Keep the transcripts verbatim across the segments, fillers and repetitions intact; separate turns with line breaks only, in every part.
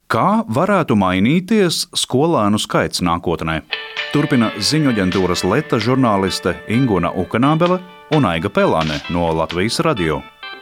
Kā varētu mainīties skolēnu skaits nākotnē? Turpina ziņu aģentūras Leta žurnāliste Inguna Ukanābele un Aiga Pelāne no Latvijas radio.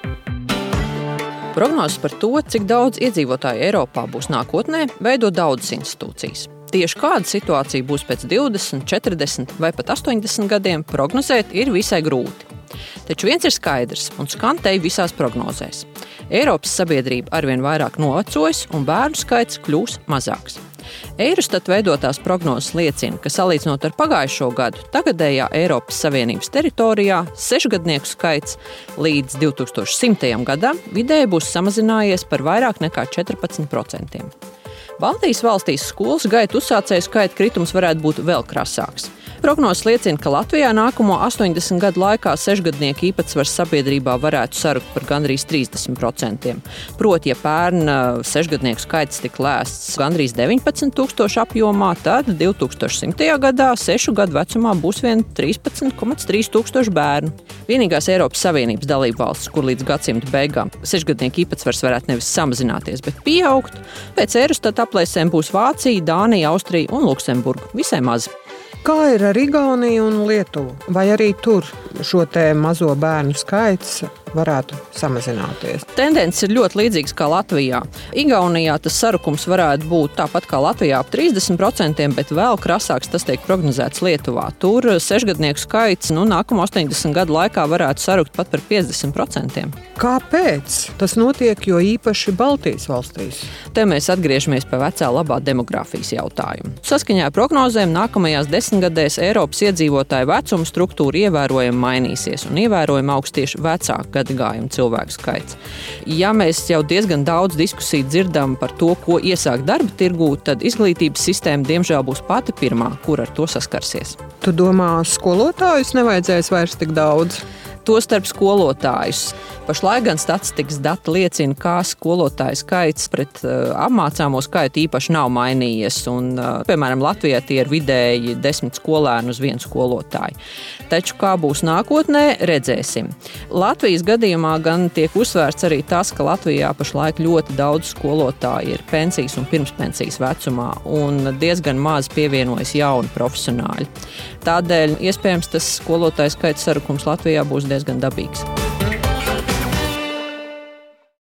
Prognozes par to, cik daudz iedzīvotāju Eiropā būs nākotnē, veido daudzas institūcijas. Tieši kāda situācija būs pēc divdesmit, četrdesmit vai pat astoņdesmit gadiem, prognozēt ir visai grūti. Taču viens ir skaidrs un skan te visās prognozēs. Eiropas sabiedrība arvien vairāk novecojas un bērnu skaits kļūs mazāks. Eirostat veidotās prognozes liecina, ka salīdzinot ar pagājušo gadu, tagadējā Eiropas Savienības teritorijā sešgadnieku skaits līdz divi tūkstoši simtajam gadam vidēji būs samazinājies par vairāk nekā četrpadsmit procentiem. Baltijas valstīs skolas gaitu uzsācēju skaita kritums varētu būt vēl krasāks. Prognozes liecina, ka Latvijā nākamo astoņdesmit gadu laikā sešgadnieku īpatsvars sabiedrībā varētu sarukt par gandrīz trīsdesmit procentiem. Proti, ja pērn sešgadnieku skaits tika lēsts gandrīz deviņpadsmit tūkstoši apjomā, tad divi tūkstoši simtajā gadā sešu gadu vecumā būs vien trīspadsmit komats trīs tūkstoši bērnu. Vienīgās Eiropas Savienības dalībvalstis, kur līdz gadsimta beigām sešgadnieku īpatsvars varētu nevis samazināties, bet pieaugt, pēc Eirostat aplēsēm būs Vācija, Dānija, Austrija un Luksemburga. Visai maz.
Kā ir ar Igauniju un Lietuvu? Vai arī tur šo te mazo bērnu skaits varētu samazināties?
Tendences ir ļoti līdzīgas kā Latvijā. Igaunijā tas sarukums varētu būt tāpat kā Latvijā ap trīsdesmit procentiem, bet vēl krasāks tas tiek prognozēts Lietuvā. Tur sešgadnieku skaits nu, nākamo astoņdesmit gadu laikā varētu sarukt pat par piecdesmit procentiem.
Kāpēc? Tas notiek jo īpaši Baltijas valstīs.
Te mēs atgriežamies pie vecā labā demogrāfijas jautājumu. Saskaņā ar prognozēm nākamajās desmitgadēs Eiropas iedzīvotāju vecuma struktūra ievērojami mainīsies un ievērojami augs tieši vecāku gadagājumu cilvēku skaits. Ja mēs jau diezgan daudz diskusiju dzirdam par to, ko iesākt darba tirgū, tad izglītības sistēma diemžēl būs pati pirmā, kur ar to saskarsies.
Tu domā, skolotājus nevajadzēs vairs tik daudz?
Tostarp skolotājus. Pašlaik gan statistikas dati liecina, ka skolotāju skaits pret uh, apmācāmo skaitu īpaši nav mainījies. Un, uh, piemēram, Latvijā tie ir vidēji desmit skolēni uz vienu skolotāju. Taču kā būs nākotnē, redzēsim. Latvijas gadījumā gan tiek uzsvērts arī tas, ka Latvijā pašlaik ļoti daudz skolotāju ir pensijas un pirmspensijas vecumā un diezgan maz pievienojas jauni profesionāļi. Tādēļ iespējams tas skolotāju skaits sarukums Latvijā būs diezgan dabīgs.